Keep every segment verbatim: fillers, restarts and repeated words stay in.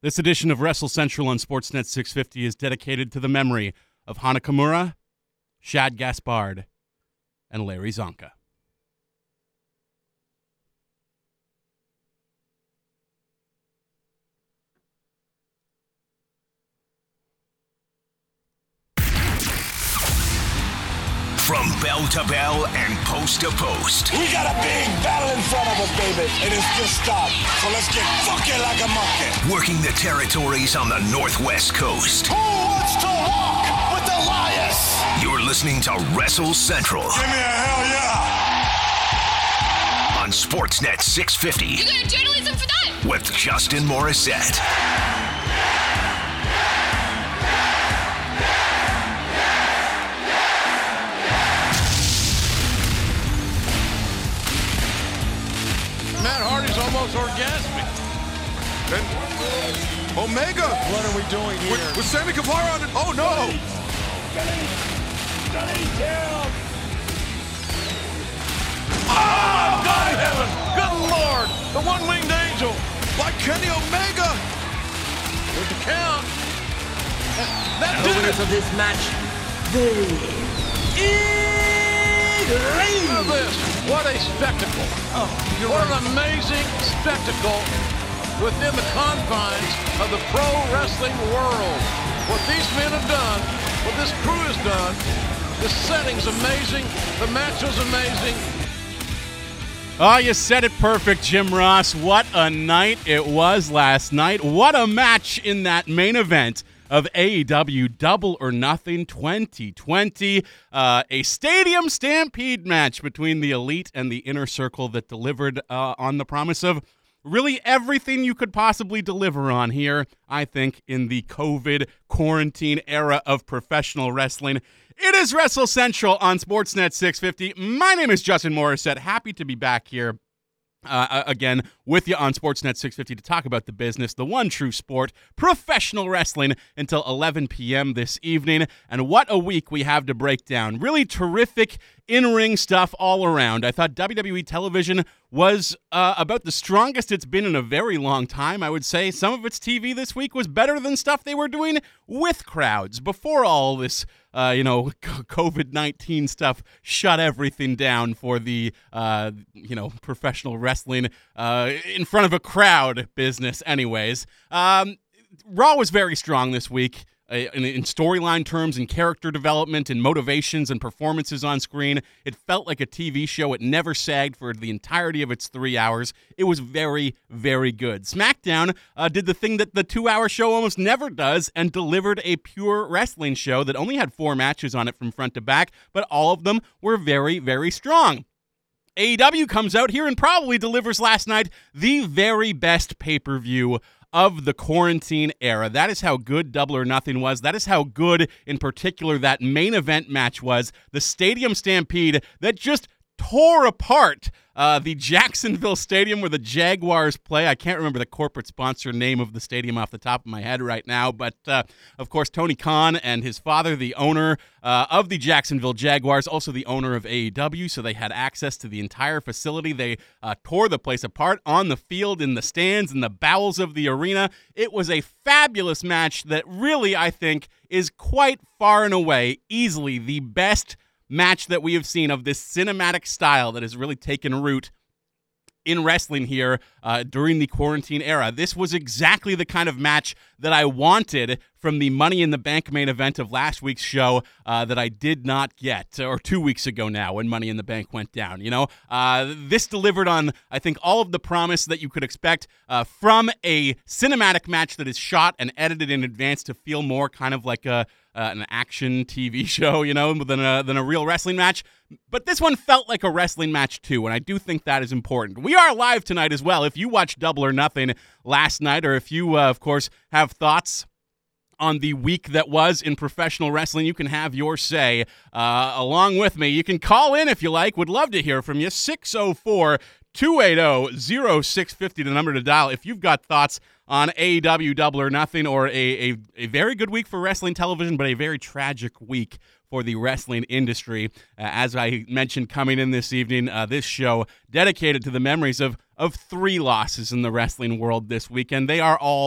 This edition of Wrestle Central on Sportsnet six fifty is dedicated to the memory of Hana Kimura, Shad Gaspard, and Larry Zonka. From bell to bell and post to post. We got a big battle in front of us, baby, and it's just started. So let's get funky like a monkey. Working the territories on the Northwest Coast. Who wants to walk with Elias? You're listening to Wrestle Central. Give me a hell yeah. On Sportsnet six fifty. You got journalism for that? With Justin Morissette. Matt Hardy's almost orgasmic. And Omega. What are we doing here? With, with Sammy Guevara on it. Oh no! Oh, God in heaven! Good Lord! The one-winged angel By Kenny Omega. with the count. That The did winners it. of this match, the Elite. Look at this. What a spectacle. Oh, you're What right. an amazing spectacle within the confines of the pro wrestling world. What these men have done, what this crew has done, the setting's amazing, the match was amazing. Oh, you said it perfect, Jim Ross. What a night it was last night. What a match in that main event of A E W Double or Nothing twenty twenty. Uh, a stadium stampede match between the Elite and the Inner Circle that delivered uh, on the promise of really everything you could possibly deliver on here, I think, in the COVID quarantine era of professional wrestling. It is Wrestle Central on Sportsnet six fifty. My name is Justin Morissette. Happy to be back here uh, again with you on Sportsnet six fifty to talk about the business, the one true sport, professional wrestling, until eleven p.m. this evening. And what a week we have to break down. Really terrific in-ring stuff all around. I thought W W E television was uh, about the strongest it's been in a very long time. I would say some of its T V this week was better than stuff they were doing with crowds before all this, uh, you know, COVID nineteen stuff shut everything down for the, uh, you know, professional wrestling uh, in front of a crowd business anyways. Um, Raw was very strong this week. Uh, in, in storyline terms and character development and motivations and performances on screen. It felt like a T V show. It never sagged for the entirety of its three hours. It was very, very good. SmackDown uh, did the thing that the two-hour show almost never does and delivered a pure wrestling show that only had four matches on it from front to back, but all of them were very, very strong. A E W comes out here and probably delivers last night the very best pay-per-view of the quarantine era. That is how good Double or Nothing was. That is how good, in particular, that main event match was. The Stadium Stampede that just tore apart uh, the Jacksonville Stadium where the Jaguars play. I can't remember the corporate sponsor name of the stadium off the top of my head right now, but uh, of course Tony Khan and his father, the owner uh, of the Jacksonville Jaguars, also the owner of A E W, so they had access to the entire facility. They uh, tore the place apart on the field, in the stands, in the bowels of the arena. It was a fabulous match that really, I think, is quite far and away, easily the best match that we have seen of this cinematic style that has really taken root in wrestling here uh, during the quarantine era. This was exactly the kind of match that I wanted from the Money in the Bank main event of last week's show uh, that I did not get, or two weeks ago now when Money in the Bank went down. You know, uh, this delivered on, I think, all of the promise that you could expect uh, from a cinematic match that is shot and edited in advance to feel more kind of like a Uh, an action T V show, you know, than a, than a real wrestling match. But this one felt like a wrestling match, too, and I do think that is important. We are live tonight as well. If you watched Double or Nothing last night, or if you, uh, of course, have thoughts on the week that was in professional wrestling, you can have your say uh, along with me. You can call in if you like. Would love to hear from you. six oh four, two eight oh, oh six five oh, the number to dial if you've got thoughts on A E W Double or Nothing, or a, a, a very good week for wrestling television, but a very tragic week for the wrestling industry. Uh, as I mentioned coming in this evening, uh, this show dedicated to the memories of, of three losses in the wrestling world this weekend. They are all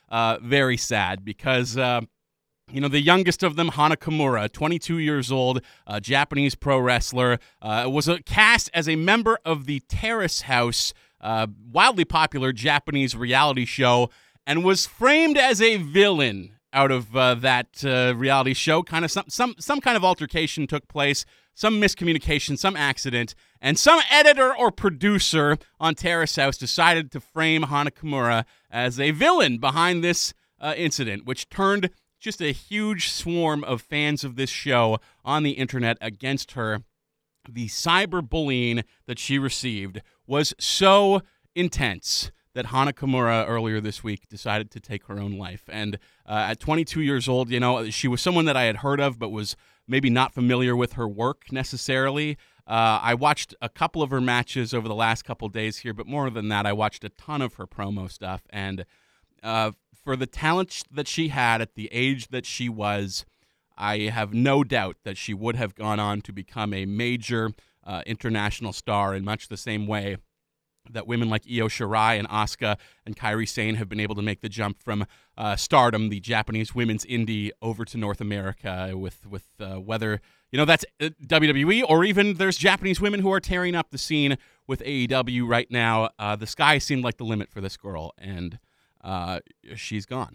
uh, very sad because, uh, you know, the youngest of them, Hana Kimura, twenty-two years old, a Japanese pro wrestler, uh, was a, cast as a member of the Terrace House, uh, wildly popular Japanese reality show, and was framed as a villain out of uh, that uh, reality show. Kind of some some some kind of altercation took place, some miscommunication, some accident, and some editor or producer on Terrace House decided to frame Hana Kimura as a villain behind this uh, incident, which turned just a huge swarm of fans of this show on the internet against her. The cyberbullying that she received was so intense that Hana Kimura earlier this week decided to take her own life. And uh, at twenty-two years old, you know, she was someone that I had heard of but was maybe not familiar with her work necessarily. Uh, I watched a couple of her matches over the last couple days here, but more than that, I watched a ton of her promo stuff. And uh, for the talent that she had at the age that she was, I have no doubt that she would have gone on to become a major uh, international star in much the same way that women like Io Shirai and Asuka and Kairi Sane have been able to make the jump from uh, Stardom, the Japanese women's indie, over to North America with, with uh, whether, you know, that's uh, W W E or even there's Japanese women who are tearing up the scene with A E W right now. Uh, the sky seemed like the limit for this girl, and uh, she's gone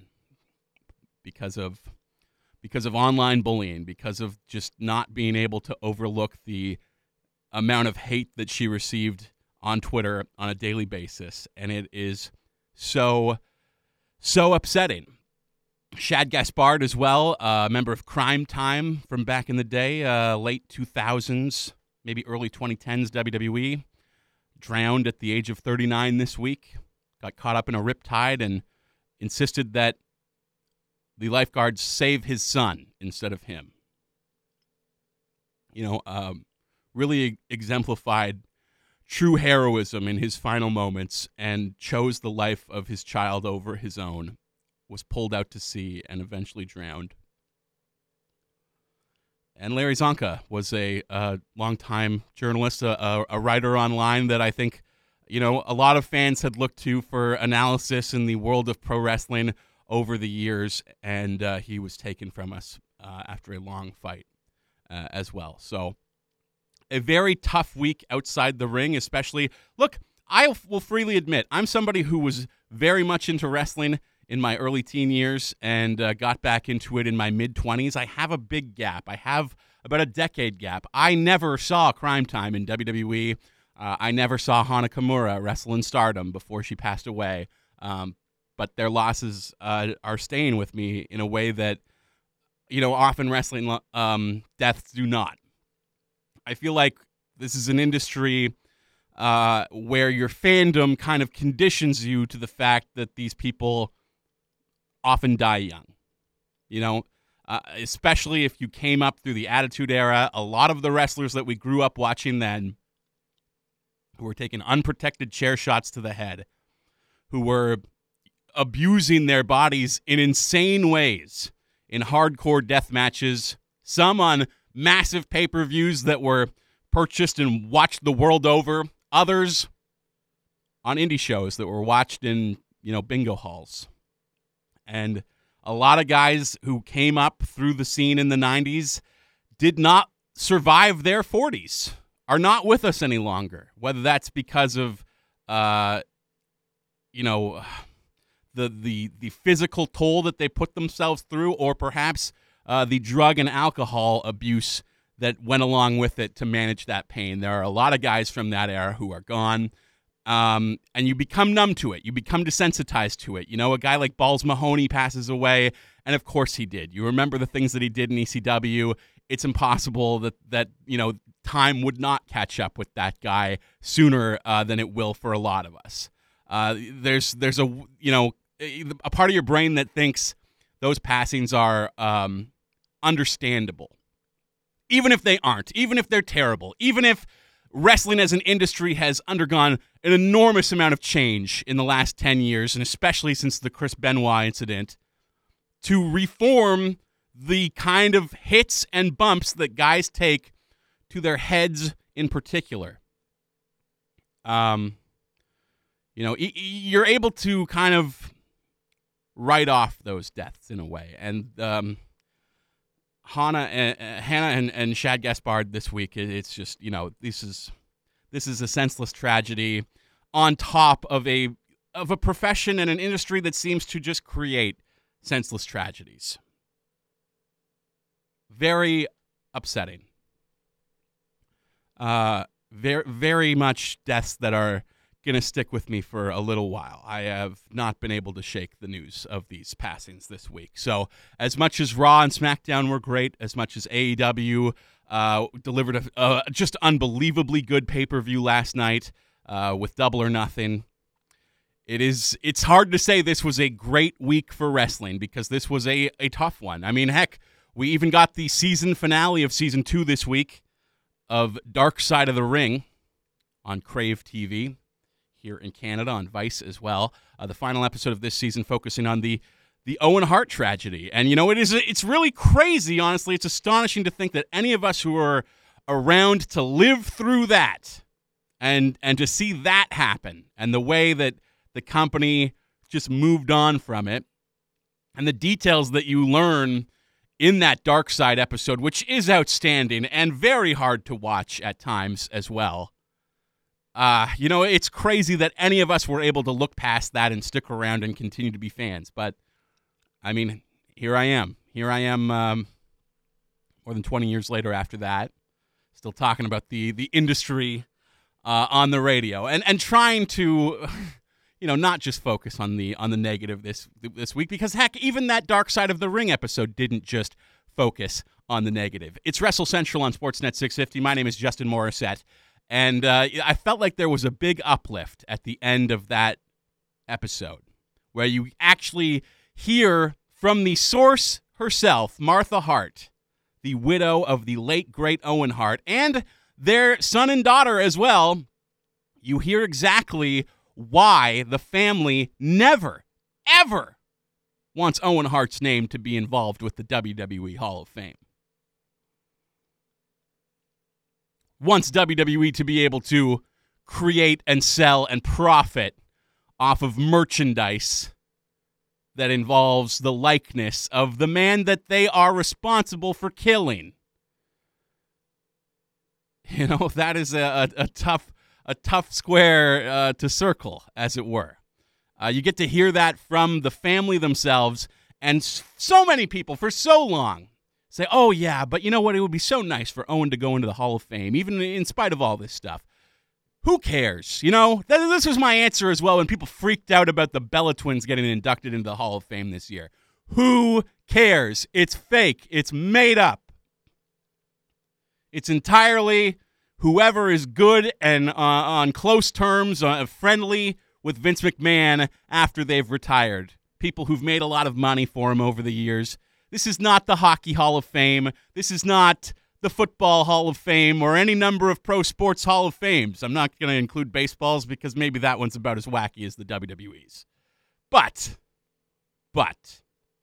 because of because of online bullying, because of just not being able to overlook the amount of hate that she received on Twitter on a daily basis, and it is so, so upsetting. Shad Gaspard as well, a uh, member of Crime Time from back in the day, uh, late two thousands, maybe early twenty tens W W E, drowned at the age of thirty-nine this week, got caught up in a riptide and insisted that the lifeguards save his son instead of him. You know, um, really exemplified true heroism in his final moments and chose the life of his child over his own, was pulled out to sea and eventually drowned. And Larry Zonka was a uh, longtime journalist, a, a writer online that I think, you know, a lot of fans had looked to for analysis in the world of pro wrestling over the years, and uh, he was taken from us uh, after a long fight uh, as well. So a very tough week outside the ring, especially. Look, I will freely admit, I'm somebody who was very much into wrestling in my early teen years and uh, got back into it in my mid-twenties. I have a big gap. I have about a decade gap. I never saw Crime Time in W W E. Uh, I never saw Hana Kimura wrestle in Stardom before she passed away. Um, but their losses uh, are staying with me in a way that, you know, often wrestling um, deaths do not. I feel like this is an industry uh, where your fandom kind of conditions you to the fact that these people often die young. You know, uh, especially if you came up through the Attitude Era, a lot of the wrestlers that we grew up watching then, who were taking unprotected chair shots to the head, who were abusing their bodies in insane ways in hardcore death matches, some on massive pay-per-views that were purchased and watched the world over, others on indie shows that were watched in, you know, bingo halls. And a lot of guys who came up through the scene in the nineties did not survive their forties, are not with us any longer, whether that's because of, uh, you know, the, the, the physical toll that they put themselves through, or perhaps Uh, the drug and alcohol abuse that went along with it to manage that pain. There are a lot of guys from that era who are gone, um, and you become numb to it. You become desensitized to it. You know, a guy like Balls Mahoney passes away, and of course he did. You remember the things that he did in E C W. It's impossible that, that you know, time would not catch up with that guy sooner uh, than it will for a lot of us. Uh, there's, there's a, you know, a part of your brain that thinks those passings are um, understandable, even if they aren't, even if they're terrible, even if wrestling as an industry has undergone an enormous amount of change in the last ten years, and especially since the Chris Benoit incident, to reform the kind of hits and bumps that guys take to their heads in particular. Um, you know, you're able to kind of write off those deaths in a way. And um, Hannah and, uh, Hannah and, and Shad Gaspard this week, it, it's just, you know, this is this is a senseless tragedy on top of a of a profession and an industry that seems to just create senseless tragedies. Very upsetting. Uh, very, very much deaths that are going to stick with me for a little while. I have not been able to shake the news of these passings this week. So as much as Raw and SmackDown were great, as much as A E W uh, delivered a, a just unbelievably good pay-per-view last night uh, with Double or Nothing, it is, it's hard to say this was a great week for wrestling because this was a, a tough one. I mean, heck, we even got the season finale of season two this week of Dark Side of the Ring on Crave T V. Here in Canada on Vice as well. Uh, the final episode of this season focusing on the the Owen Hart tragedy. And, you know, it is it's really crazy, honestly. It's astonishing to think that any of us who are around to live through that and and to see that happen and the way that the company just moved on from it and the details that you learn in that Dark Side episode, which is outstanding and very hard to watch at times as well. Uh, you know, it's crazy that any of us were able to look past that and stick around and continue to be fans. But, I mean, here I am. Here I am um, more than twenty years later after that, still talking about the the industry uh, on the radio and, and trying to, you know, not just focus on the on the negative this this week. Because, heck, even that Dark Side of the Ring episode didn't just focus on the negative. It's Wrestle Central on Sportsnet six fifty. My name is Justin Morissette. And uh, I felt like there was a big uplift at the end of that episode where you actually hear from the source herself, Martha Hart, the widow of the late, great Owen Hart, and their son and daughter as well. You hear exactly why the family never, ever wants Owen Hart's name to be involved with the W W E Hall of Fame. Wants W W E to be able to create and sell and profit off of merchandise that involves the likeness of the man that they are responsible for killing. You know, that is a, a, a tough a tough square uh, to circle, as it were. Uh, you get to hear that from the family themselves, and so many people for so long say, oh, yeah, but you know what? It would be so nice for Owen to go into the Hall of Fame, even in spite of all this stuff. Who cares? You know, this was my answer as well when people freaked out about the Bella Twins getting inducted into the Hall of Fame this year. Who cares? It's fake. It's made up. It's entirely whoever is good and uh, on close terms, uh, friendly with Vince McMahon after they've retired. People who've made a lot of money for him over the years. This is not the Hockey Hall of Fame. This is not the Football Hall of Fame or any number of pro sports Hall of Fames. I'm not going to include baseballs because maybe that one's about as wacky as the W W E's. But, but,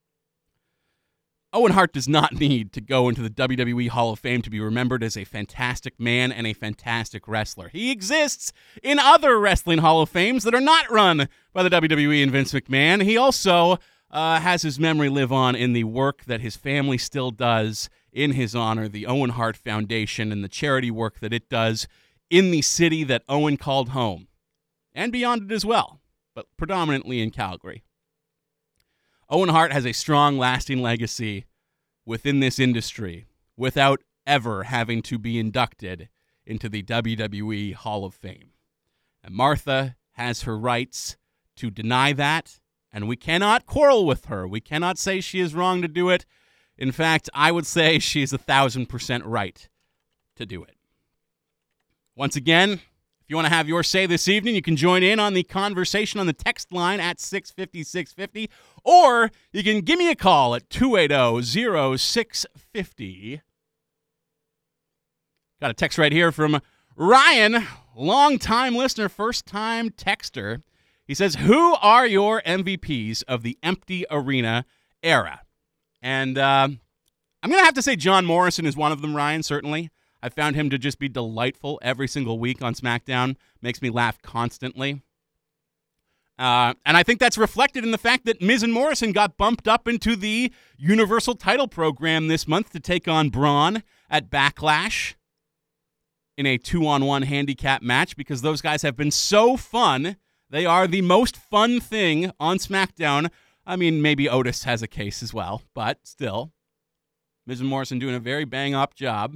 Owen Hart does not need to go into the W W E Hall of Fame to be remembered as a fantastic man and a fantastic wrestler. He exists in other wrestling Hall of Fames that are not run by the W W E and Vince McMahon. He also Uh, has his memory live on in the work that his family still does in his honor, the Owen Hart Foundation, and the charity work that it does in the city that Owen called home, and beyond it as well, but predominantly in Calgary. Owen Hart has a strong, lasting legacy within this industry without ever having to be inducted into the W W E Hall of Fame. And Martha has her rights to deny that, and we cannot quarrel with her. We cannot say she is wrong to do it. In fact, I would say she is a thousand percent right to do it. Once again, if you want to have your say this evening, you can join in on the conversation on the text line at six fifty, six fifty, or you can give me a call at two eight zero, zero six five zero. Got a text right here from Ryan, long-time listener, first-time texter. He says, who are your M V Ps of the empty arena era? And uh, I'm going to have to say John Morrison is one of them, Ryan, certainly. I found him to just be delightful every single week on SmackDown. Makes me laugh constantly. Uh, and I think that's reflected in the fact that Miz and Morrison got bumped up into the Universal title program this month to take on Braun at Backlash in a two-on-one handicap match because those guys have been so fun. They are the most fun thing on SmackDown. I mean, maybe Otis has a case as well, but still. Miz and Morrison doing a very bang-up job.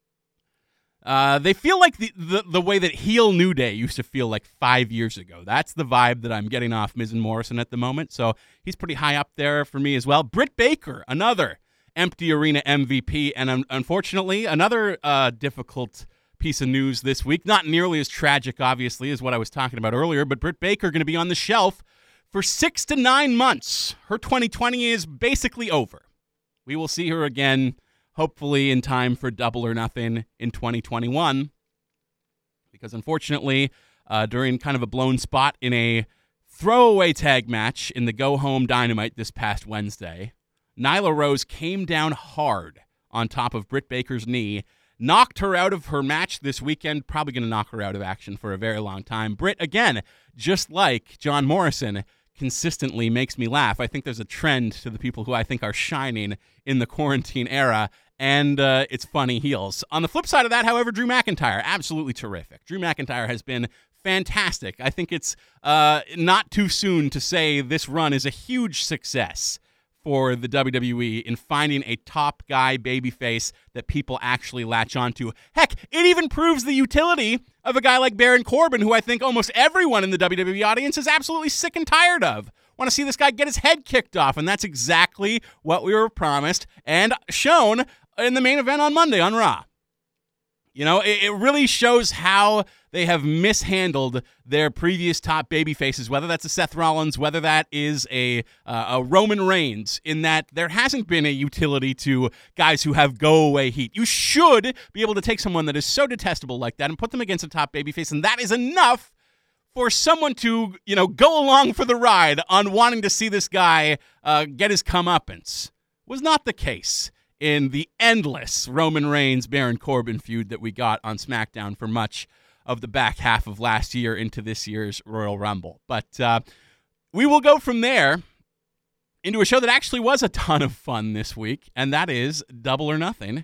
Uh, they feel like the, the the way that heel New Day used to feel like five years ago. That's the vibe that I'm getting off Miz and Morrison at the moment, so he's pretty high up there for me as well. Britt Baker, another empty arena M V P, and um, unfortunately, another uh, difficult piece of news this week. Not nearly as tragic, obviously, as what I was talking about earlier, but Britt Baker going to be on the shelf for six to nine months. Her twenty twenty is basically over. We will see her again, hopefully in time for Double or Nothing in twenty twenty-one. Because unfortunately, uh, during kind of a blown spot in a throwaway tag match in the Go Home Dynamite this past Wednesday, Nyla Rose came down hard on top of Britt Baker's knee, knocked her out of her match this weekend, probably going to knock her out of action for a very long time. Britt, again, just like John Morrison, consistently makes me laugh. I think there's a trend to the people who I think are shining in the quarantine era, and uh, it's funny heels. On the flip side of that, however, Drew McIntyre, absolutely terrific. Drew McIntyre has been fantastic. I think it's uh, not too soon to say this run is a huge success for the W W E in finding a top guy babyface that people actually latch onto. Heck, it even proves the utility of a guy like Baron Corbin, who I think almost everyone in the W W E audience is absolutely sick and tired of. Want to see this guy get his head kicked off, and that's exactly what we were promised and shown in the main event on Monday on Raw. You know, it, it really shows how they have mishandled their previous top baby faces, whether that's a Seth Rollins, whether that is a uh, a Roman Reigns, in that there hasn't been a utility to guys who have go-away heat. You should be able to take someone that is so detestable like that and put them against a top babyface, and that is enough for someone to, you know, go along for the ride on wanting to see this guy uh, get his comeuppance. Was not the case in the endless Roman Reigns-Baron Corbin feud that we got on SmackDown for much of the back half of last year into this year's Royal Rumble. But uh, we will go from there into a show that actually was a ton of fun this week, and that is Double or Nothing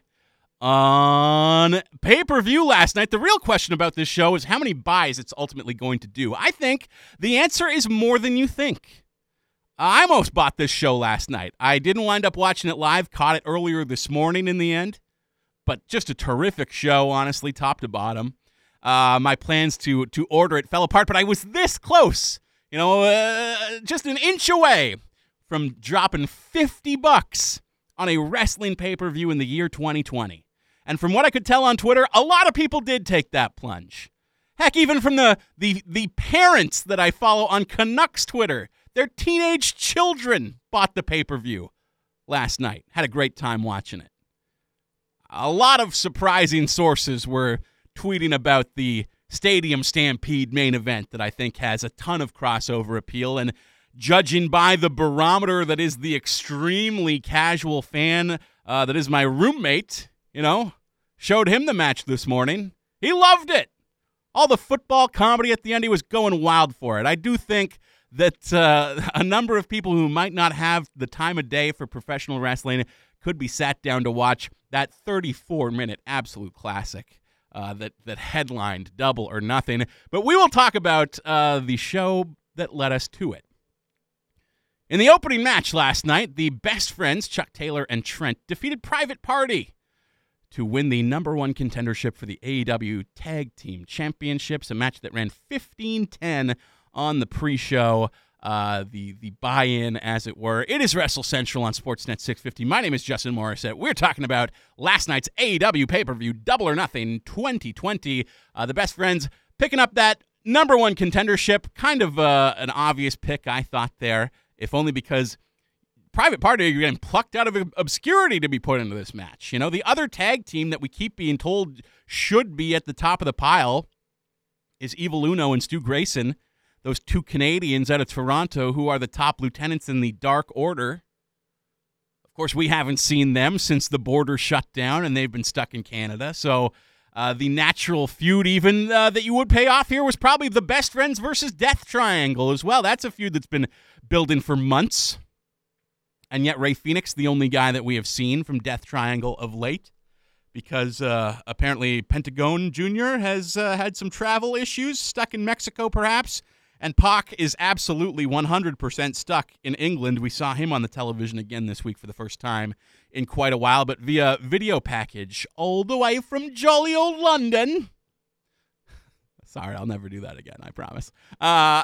on pay-per-view last night. The real question about this show is how many buys it's ultimately going to do. I think the answer is more than you think. I almost bought this show last night. I didn't wind up watching it live, caught it earlier this morning in the end, but just a terrific show, honestly, top to bottom. Uh, my plans to to order it fell apart, but I was this close, you know, uh, just an inch away from dropping fifty bucks on a wrestling pay-per-view in the year twenty twenty. And from what I could tell on Twitter, a lot of people did take that plunge. Heck, even from the the the parents that I follow on Canucks Twitter, their teenage children bought the pay-per-view last night. Had a great time watching it. A lot of surprising sources were tweeting about the Stadium Stampede main event that I think has a ton of crossover appeal. And judging by the barometer that is the extremely casual fan uh, that is my roommate, you know, showed him the match this morning. He loved it. All the football comedy at the end, he was going wild for it. I do think that uh, a number of people who might not have the time of day for professional wrestling could be sat down to watch that thirty-four minute absolute classic uh, that, that headlined Double or Nothing. But we will talk about uh, the show that led us to it. In the opening match last night, the best friends, Chuck Taylor and Trent, defeated Private Party to win the number one contendership for the A E W Tag Team Championships, a match that ran fifteen ten on the pre-show, uh, the the buy-in, as it were. It is Wrestle Central on Sportsnet six fifty. My name is Justin Morissette. We're talking about last night's A E W pay-per-view, Double or Nothing twenty twenty. Uh, the best friends picking up that number one contendership. Kind of uh, an obvious pick, I thought there, if only because Private Party are getting plucked out of obscurity to be put into this match. You know, the other tag team that we keep being told should be at the top of the pile is Evil Uno and Stu Grayson, those two Canadians out of Toronto who are the top lieutenants in the Dark Order. Of course, we haven't seen them since the border shut down and they've been stuck in Canada. So Uh, the natural feud even uh, that you would pay off here was probably the Best Friends versus Death Triangle as well. That's a feud that's been building for months. And yet Rey Fenix, the only guy that we have seen from Death Triangle of late, because uh, apparently Pentagon Junior has uh, had some travel issues, stuck in Mexico perhaps, and Pac is absolutely one hundred percent stuck in England. We saw him on the television again this week for the first time in quite a while, but via video package all the way from jolly old London. Sorry, I'll never do that again, I promise. Uh,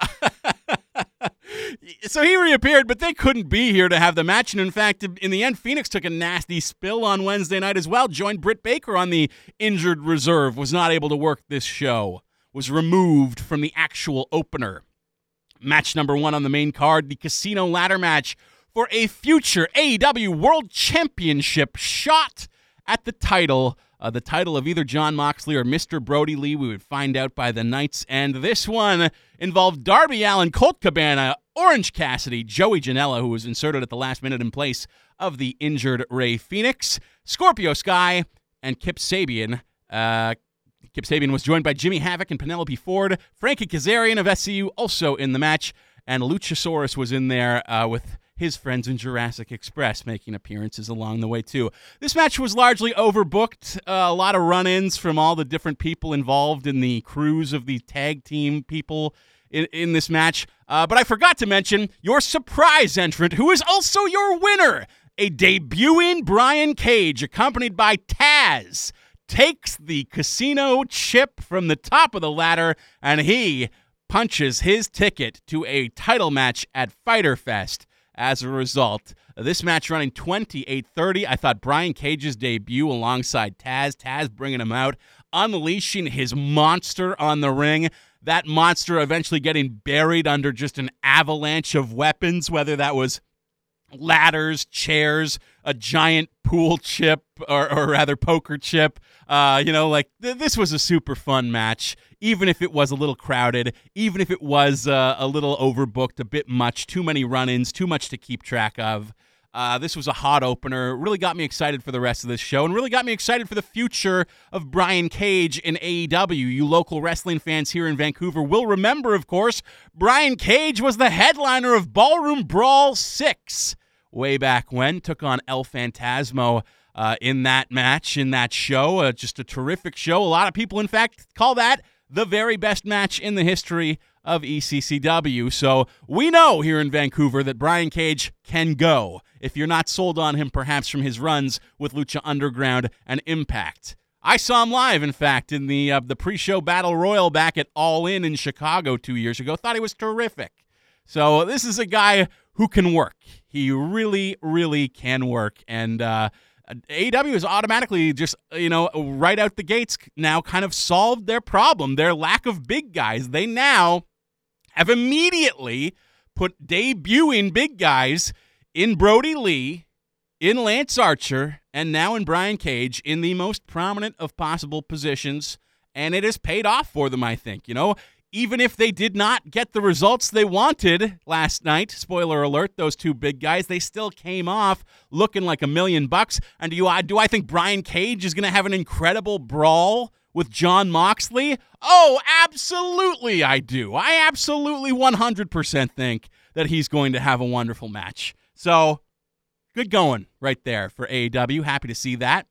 so he reappeared, but they couldn't be here to have the match, and in fact, in the end, Phoenix took a nasty spill on Wednesday night as well, joined Britt Baker on the injured reserve, was not able to work this show, was removed from the actual opener. Match number one on the main card, the Casino Ladder match for a future A E W World Championship shot at the title. Uh, the title of either Jon Moxley or Mister Brody Lee. We would find out by the night's end. This one involved Darby Allin, Colt Cabana, Orange Cassidy, Joey Janela, who was inserted at the last minute in place of the injured Rey Fenix, Scorpio Sky, and Kip Sabian. Uh, Kip Sabian was joined by Jimmy Havoc and Penelope Ford. Frankie Kazarian of S C U also in the match. And Luchasaurus was in there uh, with his friends in Jurassic Express making appearances along the way, too. This match was largely overbooked. Uh, a lot of run-ins from all the different people involved in the crews of the tag team people in, in this match. Uh, but I forgot to mention your surprise entrant, who is also your winner. A debuting Brian Cage, accompanied by Taz, takes the casino chip from the top of the ladder, and he punches his ticket to a title match at Fyter Fest. As a result, this match running twenty-eight thirty, I thought Brian Cage's debut alongside Taz, Taz bringing him out, unleashing his monster on the ring, that monster eventually getting buried under just an avalanche of weapons, whether that was ladders, chairs, a giant pool chip, or, or rather poker chip. Uh, you know, like, th- this was a super fun match, even if it was a little crowded, even if it was uh, a little overbooked, a bit much, too many run-ins, too much to keep track of. Uh, this was a hot opener, really got me excited for the rest of this show, and really got me excited for the future of Brian Cage in A E W. You local wrestling fans here in Vancouver will remember, of course, Brian Cage was the headliner of Ballroom Brawl six way back when, took on El Phantasmo uh, in that match, in that show. Uh, just a terrific show. A lot of people, in fact, call that the very best match in the history of E C C W. So we know here in Vancouver that Brian Cage can go, if you're not sold on him perhaps from his runs with Lucha Underground and Impact. I saw him live, in fact, in the uh, the pre-show Battle Royal back at All In in Chicago two years ago. Thought he was terrific. So this is a guy who can work. He really, really can work. And uh, A E W is automatically just, you know, right out the gates now kind of solved their problem, their lack of big guys. They now have immediately put debuting big guys in Brody Lee, in Lance Archer, and now in Brian Cage in the most prominent of possible positions. And it has paid off for them, I think. You know, even if they did not get the results they wanted last night, spoiler alert, those two big guys, they still came off looking like a million bucks. And do, you, do I think Brian Cage is going to have an incredible brawl with Jon Moxley? Oh, absolutely I do. I absolutely one hundred percent think that he's going to have a wonderful match. So, good going right there for A E W. Happy to see that.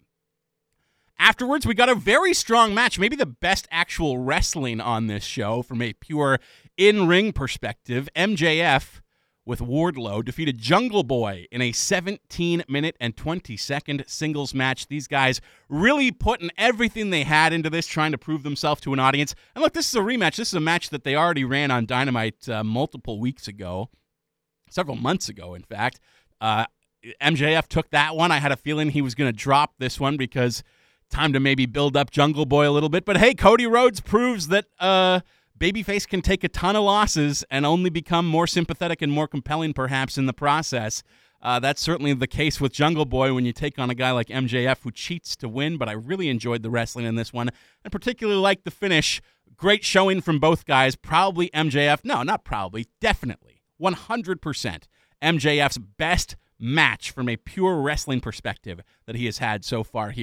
Afterwards, we got a very strong match, maybe the best actual wrestling on this show from a pure in-ring perspective. M J F with Wardlow defeated Jungle Boy in a seventeen minute and twenty second singles match. These guys really putting everything they had into this, trying to prove themselves to an audience. And look, this is a rematch. This is a match that they already ran on Dynamite uh, multiple weeks ago, several months ago, in fact. Uh, M J F took that one. I had a feeling he was going to drop this one because time to maybe build up Jungle Boy a little bit. But hey, Cody Rhodes proves that uh, babyface can take a ton of losses and only become more sympathetic and more compelling perhaps in the process. Uh, that's certainly the case with Jungle Boy when you take on a guy like M J F who cheats to win, but I really enjoyed the wrestling in this one, and particularly liked the finish. Great showing from both guys. Probably M J F, no, not probably, definitely, one hundred percent M J F's best match from a pure wrestling perspective that he has had so far here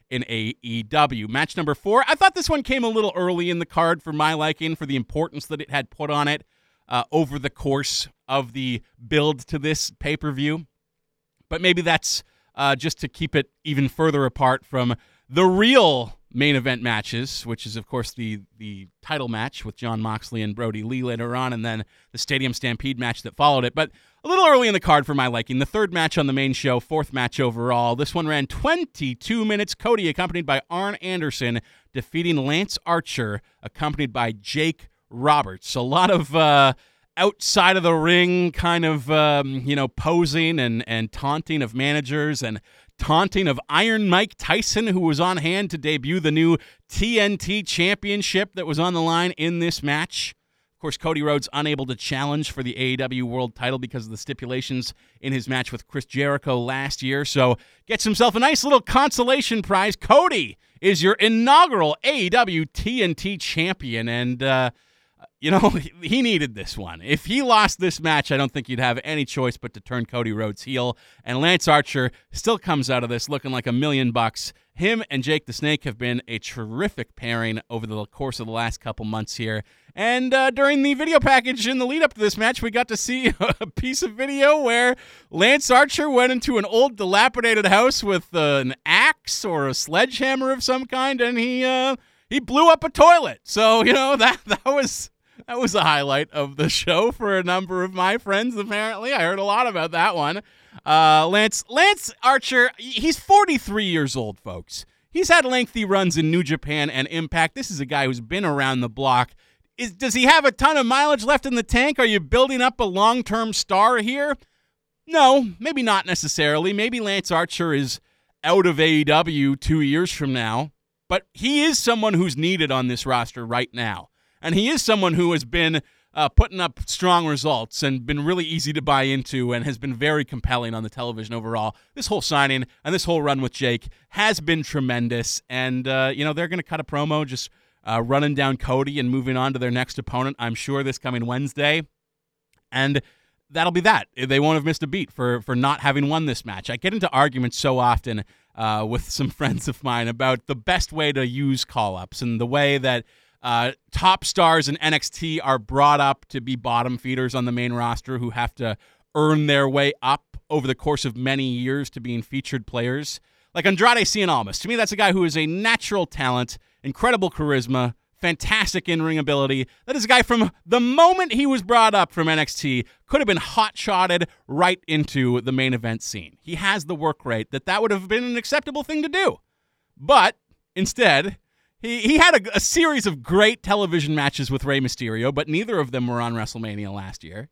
in A E W. Match number four, I thought this one came a little early in the card for my liking, for the importance that it had put on it uh, over the course of the build to this pay-per-view. But maybe that's uh, just to keep it even further apart from the real main event matches, which is, of course, the the title match with Jon Moxley and Brody Lee later on, and then the Stadium Stampede match that followed it. But a little early in the card for my liking. The third match on the main show, fourth match overall. This one ran twenty-two minutes. Cody, accompanied by Arn Anderson, defeating Lance Archer, accompanied by Jake Roberts. A lot of uh, outside of the ring kind of, um, you know, posing and, and taunting of managers and taunting of Iron Mike Tyson, who was on hand to debut the new T N T Championship that was on the line in this match. Of course, Cody Rhodes unable to challenge for the A E W World title because of the stipulations in his match with Chris Jericho last year, so gets himself a nice little consolation prize. Cody is your inaugural A E W T N T champion, and uh, you know, he needed this one. If he lost this match, I don't think you'd have any choice but to turn Cody Rhodes heel. And Lance Archer still comes out of this looking like a million bucks. Him and Jake the Snake have been a terrific pairing over the course of the last couple months here. And uh, during the video package in the lead-up to this match, we got to see a piece of video where Lance Archer went into an old, dilapidated house with uh, an axe or a sledgehammer of some kind, and he uh, he blew up a toilet. So, you know, that that was... That was a highlight of the show for a number of my friends, apparently. I heard a lot about that one. Uh, Lance Lance Archer, he's forty-three years old, folks. He's had lengthy runs in New Japan and Impact. This is a guy who's been around the block. Is, does he have a ton of mileage left in the tank? Are you building up a long-term star here? No, maybe not necessarily. Maybe Lance Archer is out of A E W two years from now. But he is someone who's needed on this roster right now. And he is someone who has been uh, putting up strong results and been really easy to buy into and has been very compelling on the television overall. This whole signing and this whole run with Jake has been tremendous. And, uh, you know, they're going to cut a promo just uh, running down Cody and moving on to their next opponent, I'm sure, this coming Wednesday. And that'll be that. They won't have missed a beat for, for not having won this match. I get into arguments so often uh, with some friends of mine about the best way to use call-ups and the way that Uh, top stars in N X T are brought up to be bottom feeders on the main roster who have to earn their way up over the course of many years to being featured players. Like Andrade Cien Almas. To me, that's a guy who is a natural talent, incredible charisma, fantastic in-ring ability. That is a guy from the moment he was brought up from N X T could have been hot-shotted right into the main event scene. He has the work rate that that would have been an acceptable thing to do. But instead... He he had a, a series of great television matches with Rey Mysterio, but neither of them were on WrestleMania last year.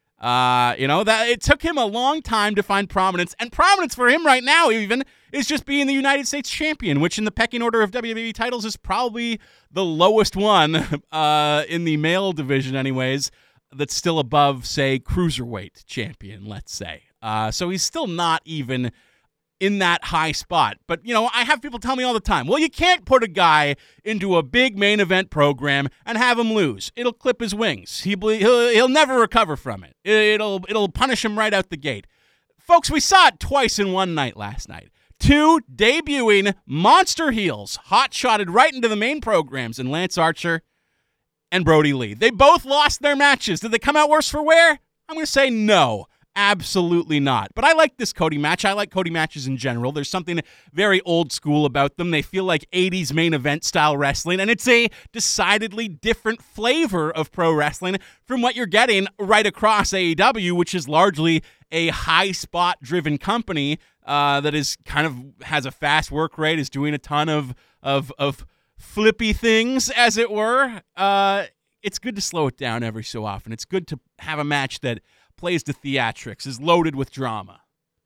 Uh, you know, that it took him a long time to find prominence, and prominence for him right now even is just being the United States champion, which in the pecking order of W W E titles is probably the lowest one uh, in the male division anyways, that's still above, say, Cruiserweight champion, let's say. Uh, so he's still not even in that high spot. But, you know, I have people tell me all the time, well, you can't put a guy into a big main event program and have him lose. It'll clip his wings. He ble- he'll, he'll never recover from it. It'll, it'll punish him right out the gate. Folks, we saw it twice in one night last night. Two debuting monster heels, hot-shotted right into the main programs in Lance Archer and Brody Lee. They both lost their matches. Did they come out worse for wear? I'm going to say no. Absolutely not. But I like this Cody match. I like Cody matches in general. There's something very old school about them. They feel like eighties main event style wrestling, and it's a decidedly different flavor of pro wrestling from what you're getting right across A E W, which is largely a high spot driven company uh, that is kind of has a fast work rate, is doing a ton of of of flippy things, as it were. Uh, it's good to slow it down every so often. It's good to have a match that plays to theatrics, is loaded with drama.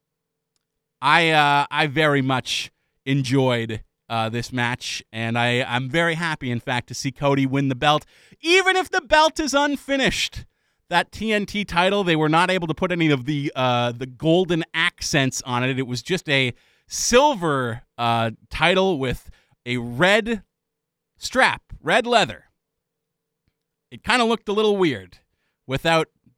I uh, I very much enjoyed uh, this match, and I, I'm very happy, in fact, to see Cody win the belt, even if the belt is unfinished. That T N T title, they were not able to put any of the uh, the golden accents on it. It was just a silver uh, title with a red strap, red leather. It kind of looked a little weird without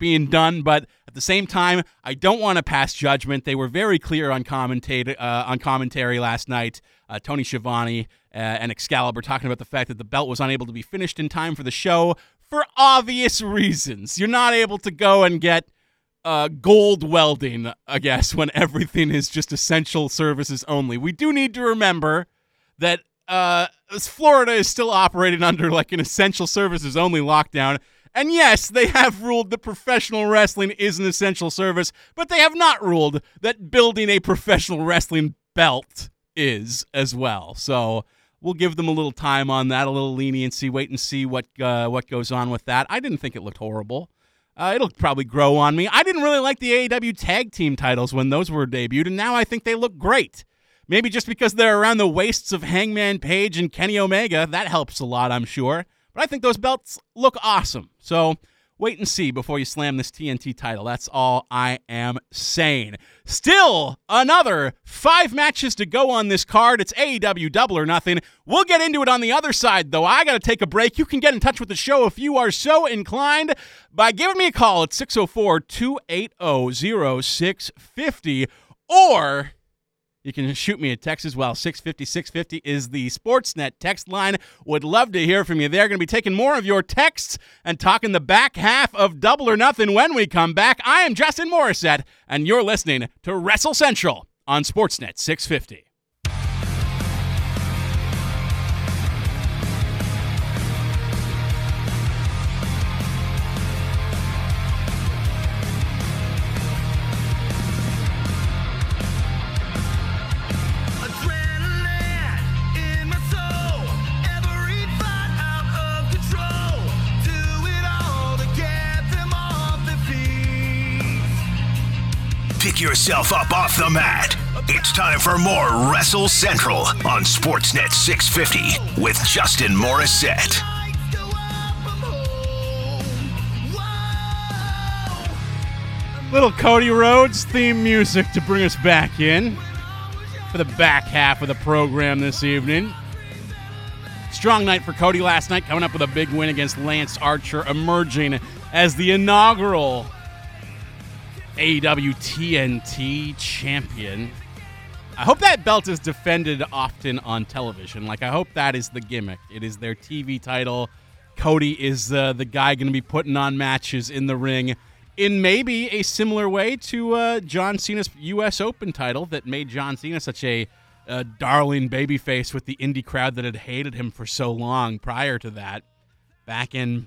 being done, but at the same time, I don't want to pass judgment. They were very clear on commentate uh, on commentary last night. Uh, Tony Schiavone uh, and Excalibur talking about the fact that the belt was unable to be finished in time for the show for obvious reasons. You're not able to go and get uh, gold welding, I guess, when everything is just essential services only. We do need to remember that uh, Florida is still operating under like an essential services only lockdown. And yes, they have ruled that professional wrestling is an essential service, but they have not ruled that building a professional wrestling belt is as well. So we'll give them a little time on that, a little leniency, wait and see what uh, what goes on with that. I didn't think it looked horrible. Uh, it'll probably grow on me. I didn't really like the A E W tag team titles when those were debuted, and now I think they look great. Maybe just because they're around the waists of Hangman Page and Kenny Omega, that helps a lot, I'm sure. But I think those belts look awesome. So wait and see before you slam this T N T title. That's all I am saying. Still another five matches to go on this card. It's A E W Double or Nothing. We'll get into it on the other side, though. I got to take a break. You can get in touch with the show if you are so inclined by giving me a call at six oh four, two eight oh, oh six five oh, or you can shoot me a text as well. six fifty, six fifty is the Sportsnet text line. Would love to hear from you. They're going to be taking more of your texts and talking the back half of Double or Nothing when we come back. I am Justin Morissette, and you're listening to Wrestle Central on Sportsnet six fifty. Pick yourself up off the mat. It's time for more Wrestle Central on Sportsnet six fifty with Justin Morissette. Little Cody Rhodes theme music to bring us back in for the back half of the program this evening. Strong night for Cody last night, coming up with a big win against Lance Archer, emerging as the inaugural A E W T N T champion. I hope that belt is defended often on television. Like, I hope that is the gimmick. It is their T V title. Cody is uh, the guy going to be putting on matches in the ring in maybe a similar way to uh, John Cena's U S Open title that made John Cena such a, a darling babyface with the indie crowd that had hated him for so long prior to that. Back in,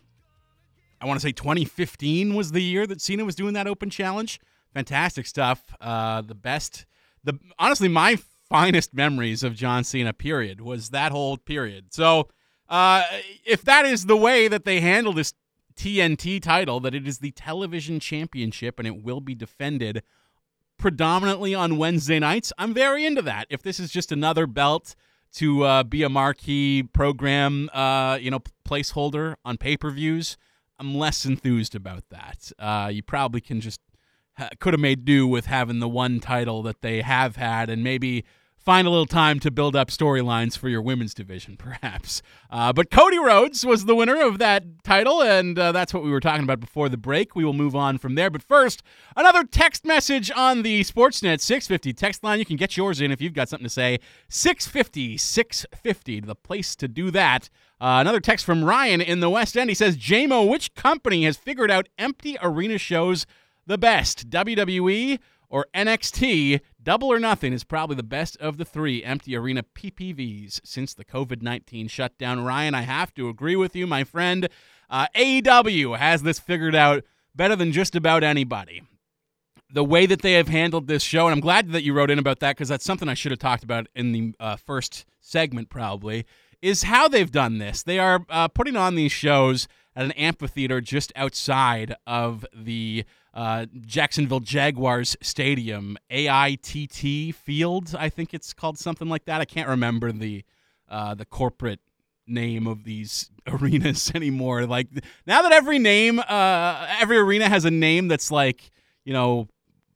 I want to say twenty fifteen was the year that Cena was doing that Open Challenge. Fantastic stuff. Uh, the best, the honestly, my finest memories of John Cena, period, was that whole period. So uh, if that is the way that they handle this T N T title, that it is the television championship and it will be defended predominantly on Wednesday nights, I'm very into that. If this is just another belt to uh, be a marquee program, uh, you know, placeholder on pay-per-views, I'm less enthused about that. Uh, you probably can just ha- could have made do with having the one title that they have had and maybe find a little time to build up storylines for your women's division, perhaps. Uh, but Cody Rhodes was the winner of that title, and uh, that's what we were talking about before the break. We will move on from there. But first, another text message on the Sportsnet six fifty text line. You can get yours in if you've got something to say. six fifty, six fifty, the place to do that. Uh, another text from Ryan in the West End. He says, J M O, which company has figured out empty arena shows the best? W W E or N X T? Double or Nothing is probably the best of the three empty arena P P Vs since the covid nineteen shutdown. Ryan, I have to agree with you, my friend. Uh, A E W has this figured out better than just about anybody. The way that they have handled this show, and I'm glad that you wrote in about that because that's something I should have talked about in the uh, first segment probably, is how they've done this. They are uh, putting on these shows at an amphitheater just outside of the uh, Jacksonville Jaguars Stadium, A I T T Field, I think it's called something like that. I can't remember the uh, the corporate name of these arenas anymore. Like now that every name, uh, every arena has a name that's like, you know,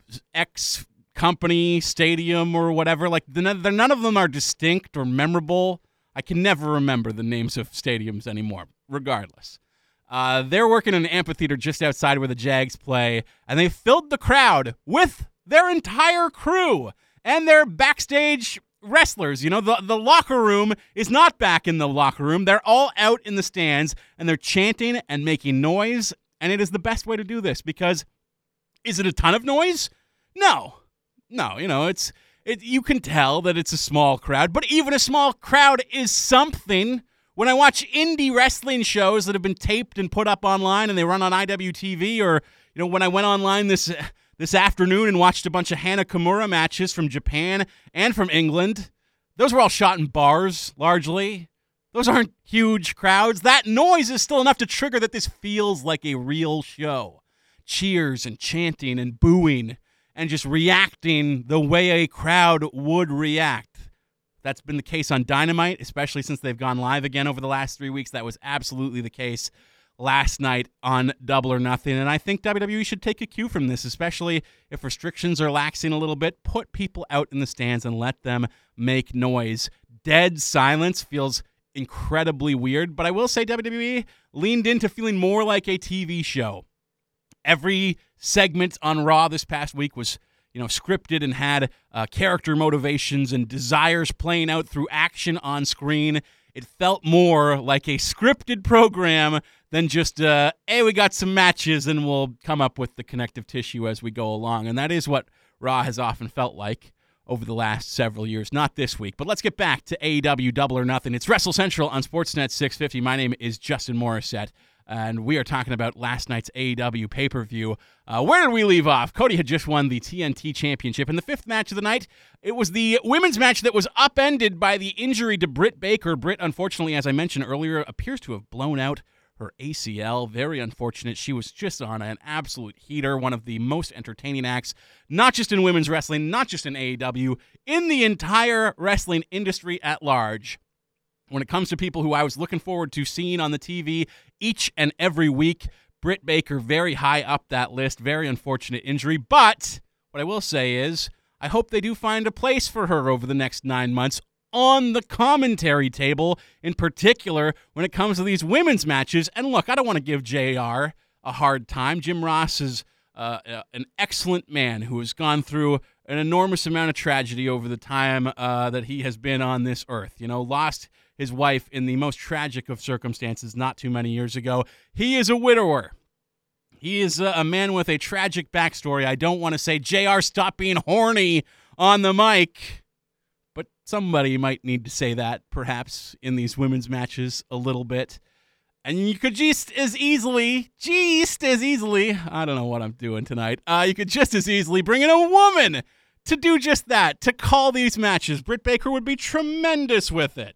X company stadium or whatever. Like none of them are distinct or memorable. I can never remember the names of stadiums anymore, regardless. Uh, they're working in an amphitheater just outside where the Jags play, and they filled the crowd with their entire crew and their backstage wrestlers. You know, the, the locker room is not back in the locker room. They're all out in the stands, and they're chanting and making noise, and it is the best way to do this because is it a ton of noise? No. No, you know, it's it. You can tell that it's a small crowd, but even a small crowd is something. When I watch indie wrestling shows that have been taped and put up online and they run on I W T V, or you know, when I went online this this afternoon and watched a bunch of Hana Kimura matches from Japan and from England, those were all shot in bars, largely. Those aren't huge crowds. That noise is still enough to trigger that this feels like a real show. Cheers and chanting and booing and just reacting the way a crowd would react. That's been the case on Dynamite, especially since they've gone live again over the last three weeks. That was absolutely the case last night on Double or Nothing. And I think W W E should take a cue from this, especially if restrictions are laxing a little bit. Put people out in the stands and let them make noise. Dead silence feels incredibly weird, but I will say W W E leaned into feeling more like a T V show. Every segment on Raw this past week was, you know, scripted and had uh, character motivations and desires playing out through action on screen. It felt more like a scripted program than just, uh, hey, we got some matches and we'll come up with the connective tissue as we go along. And that is what Raw has often felt like over the last several years. Not this week, but let's get back to A E W Double or Nothing. It's Wrestle Central on Sportsnet six fifty. My name is Justin Morissette, and we are talking about last night's A E W pay-per-view. Uh, where did we leave off? Cody had just won the T N T Championship. In the fifth match of the night, it was the women's match that was upended by the injury to Britt Baker. Britt, unfortunately, as I mentioned earlier, appears to have blown out her A C L. Very unfortunate. She was just on an absolute heater, one of the most entertaining acts, not just in women's wrestling, not just in A E W, in the entire wrestling industry at large. When it comes to people who I was looking forward to seeing on the T V each and every week, Britt Baker very high up that list. Very unfortunate injury. But what I will say is I hope they do find a place for her over the next nine months on the commentary table, in particular when it comes to these women's matches. And look, I don't want to give J R a hard time. Jim Ross is uh, an excellent man who has gone through an enormous amount of tragedy over the time uh, that he has been on this earth. You know, lost his wife in the most tragic of circumstances not too many years ago. He is a widower. He is a, a man with a tragic backstory. I don't want to say, J R, stop being horny on the mic, but somebody might need to say that, perhaps, in these women's matches a little bit. And you could just as easily, just as easily, I don't know what I'm doing tonight, uh, you could just as easily bring in a woman to do just that, to call these matches. Britt Baker would be tremendous with it.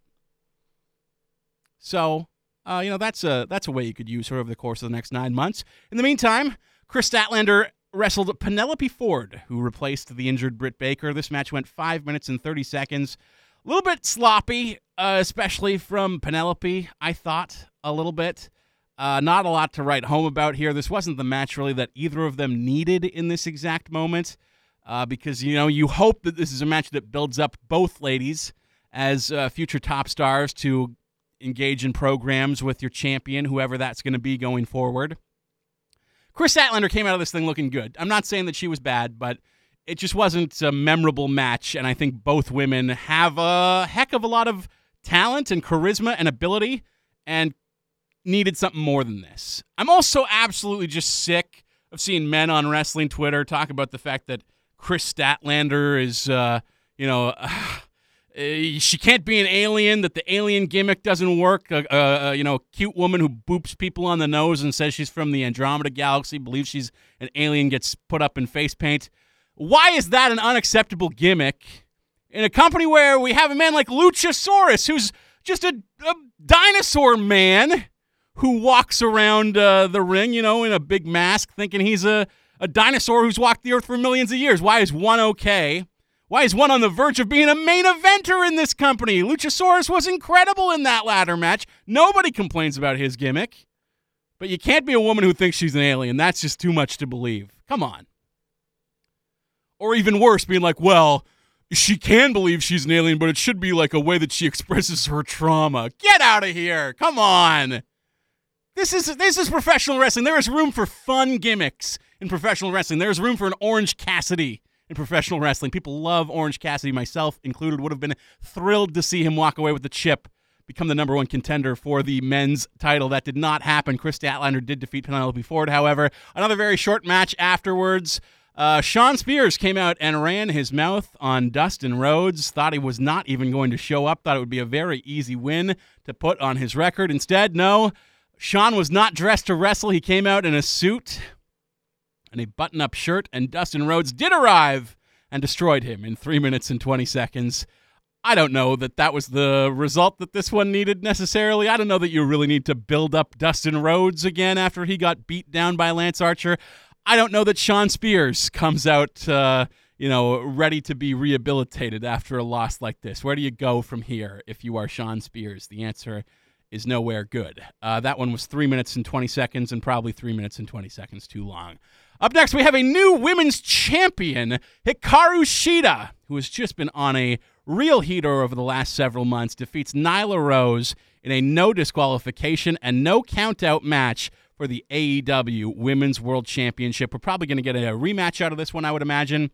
So, uh, you know, that's a that's a way you could use her over the course of the next nine months. In the meantime, Chris Statlander wrestled Penelope Ford, who replaced the injured Britt Baker. This match went five minutes and thirty seconds. A little bit sloppy, uh, especially from Penelope, I thought, a little bit. Uh, not a lot to write home about here. This wasn't the match, really, that either of them needed in this exact moment, uh, because, you know, you hope that this is a match that builds up both ladies as uh, future top stars to engage in programs with your champion, whoever that's going to be going forward. Chris Statlander came out of this thing looking good. I'm not saying that she was bad, but it just wasn't a memorable match, and I think both women have a heck of a lot of talent and charisma and ability and needed something more than this. I'm also absolutely just sick of seeing men on wrestling Twitter talk about the fact that Chris Statlander is, uh, you know... Uh, Uh, she can't be an alien, that the alien gimmick doesn't work. A uh, uh, you know, cute woman who boops people on the nose and says she's from the Andromeda Galaxy, believes she's an alien, gets put up in face paint. Why is that an unacceptable gimmick in a company where we have a man like Luchasaurus, who's just a, a dinosaur man who walks around uh, the ring, you know, in a big mask, thinking he's a, a dinosaur who's walked the earth for millions of years? Why is one okay? Why is one on the verge of being a main eventer in this company? Luchasaurus was incredible in that ladder match. Nobody complains about his gimmick. But you can't be a woman who thinks she's an alien. That's just too much to believe. Come on. Or even worse, being like, well, she can believe she's an alien, but it should be like a way that she expresses her trauma. Get out of here. Come on. This is this is professional wrestling. There is room for fun gimmicks in professional wrestling. There is room for an Orange Cassidy in professional wrestling. People love Orange Cassidy, myself included. Would have been thrilled to see him walk away with the chip, become the number one contender for the men's title. That did not happen. Chris Statlander did defeat Penelope Ford, however. Another very short match afterwards. Uh, Shawn Spears came out and ran his mouth on Dustin Rhodes. Thought he was not even going to show up. Thought it would be a very easy win to put on his record. Instead, no. Shawn was not dressed to wrestle. He came out in a suit and a button-up shirt, and Dustin Rhodes did arrive and destroyed him in three minutes and twenty seconds. I don't know that that was the result that this one needed necessarily. I don't know that you really need to build up Dustin Rhodes again after he got beat down by Lance Archer. I don't know that Shawn Spears comes out, uh, you know, ready to be rehabilitated after a loss like this. Where do you go from here if you are Shawn Spears? The answer is nowhere good. Uh, that one was three minutes and twenty seconds, and probably three minutes and twenty seconds too long. Up next, we have a new women's champion, Hikaru Shida, who has just been on a real heater over the last several months, defeats Nyla Rose in a no disqualification and no count-out match for the A E W Women's World Championship. We're probably going to get a rematch out of this one, I would imagine,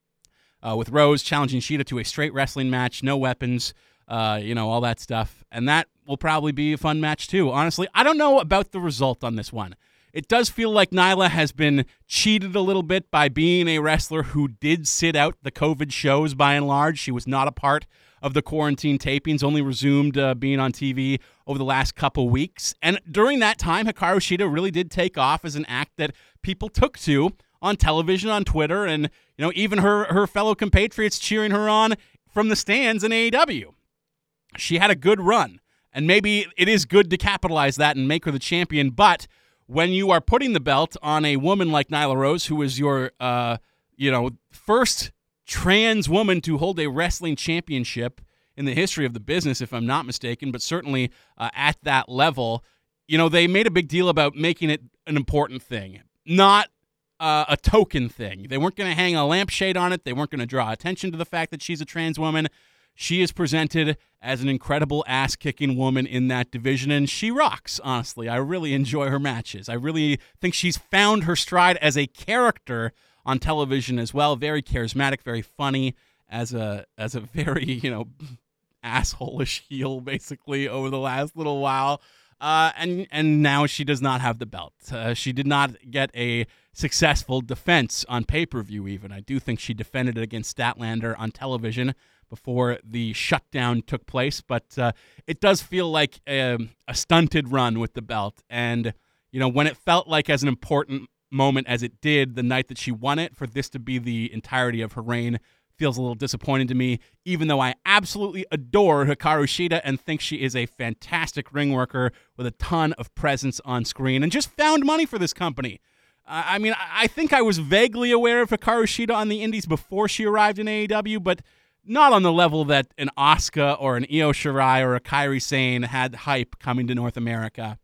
uh, with Rose challenging Shida to a straight wrestling match, no weapons, uh, you know, all that stuff. And that will probably be a fun match, too. Honestly, I don't know about the result on this one. It does feel like Nyla has been cheated a little bit by being a wrestler who did sit out the COVID shows by and large. She was not a part of the quarantine tapings, only resumed uh, being on T V over the last couple weeks. And during that time, Hikaru Shida really did take off as an act that people took to on television, on Twitter, and you know even her, her fellow compatriots cheering her on from the stands in A E W. She had a good run, and maybe it is good to capitalize that and make her the champion, but when you are putting the belt on a woman like Nyla Rose, who is your, uh, you know, first trans woman to hold a wrestling championship in the history of the business, if I'm not mistaken, but certainly uh, at that level, you know, they made a big deal about making it an important thing, not uh, a token thing. They weren't going to hang a lampshade on it. They weren't going to draw attention to the fact that she's a trans woman. She is presented as an incredible ass-kicking woman in that division, and she rocks, honestly. I really enjoy her matches. I really think she's found her stride as a character on television as well. Very charismatic, very funny, as a as a very, you know, asshole-ish heel, basically, over the last little while. Uh, and, and now she does not have the belt. Uh, she did not get a successful defense on pay-per-view, even. I do think she defended it against Statlander on television before the shutdown took place, but uh, it does feel like a, a stunted run with the belt. And, you know, when it felt like as an important moment as it did the night that she won it, for this to be the entirety of her reign feels a little disappointing to me, even though I absolutely adore Hikaru Shida and think she is a fantastic ring worker with a ton of presence on screen and just found money for this company. Uh, I mean, I think I was vaguely aware of Hikaru Shida on the indies before she arrived in A E W, but not on the level that an Asuka or an Io Shirai or a Kairi Sane had hype coming to North America.